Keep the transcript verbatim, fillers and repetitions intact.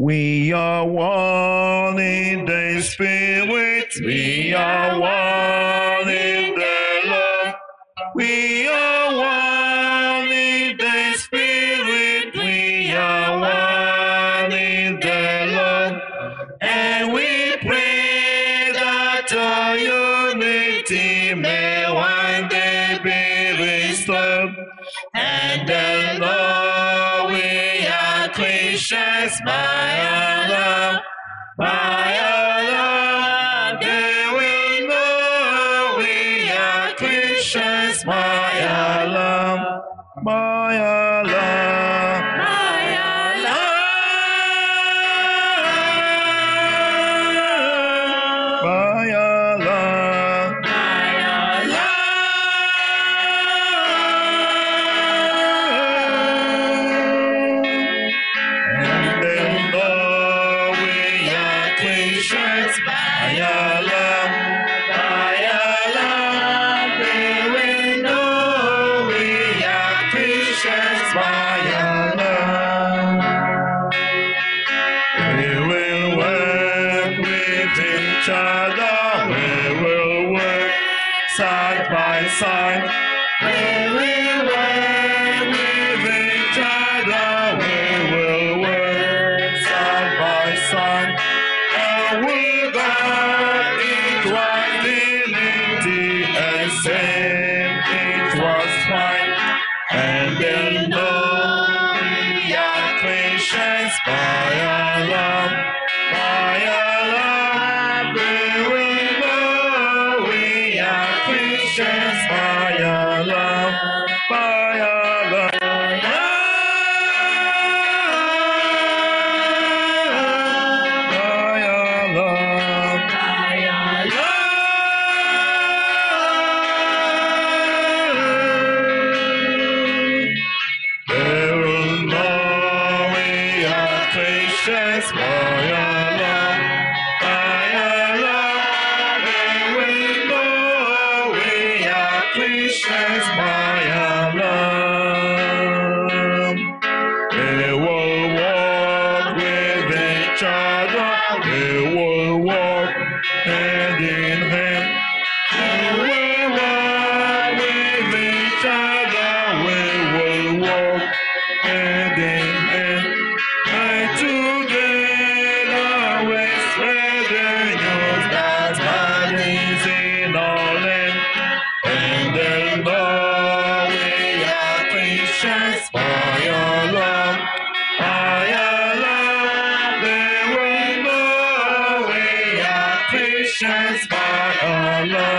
We are one in the Spirit, we are one in the Lord. We are one in the Spirit, we are one in the Lord. And we pray that our unity may one day be restored. And the Lord, we are Christians by Allah, by Allah. They will know we are Christians by Allah, by Allah, by Allah, by Allah, by Allah. And they know we are Christians by Allah, by Allah. They will know we are Christians by Allah. We will work with each other, we will work side by side. We will work with each other, we will work side by side. And we got it was unity and same, it was fine. And they know we are Christians by Allah, by Allah. They will know we are Christians by Allah, by Allah. By Allah, by Allah. They will know we are Christians by Allah, by Allah. They will know we are Christians by Allah. They will walk with each other, they will walk hand in hand. We will walk with each other, we will walk hand in hand. And together we spread the news that God is in our land. And they know we are Christians by Allah, by Allah. They will know we are Christians by Allah.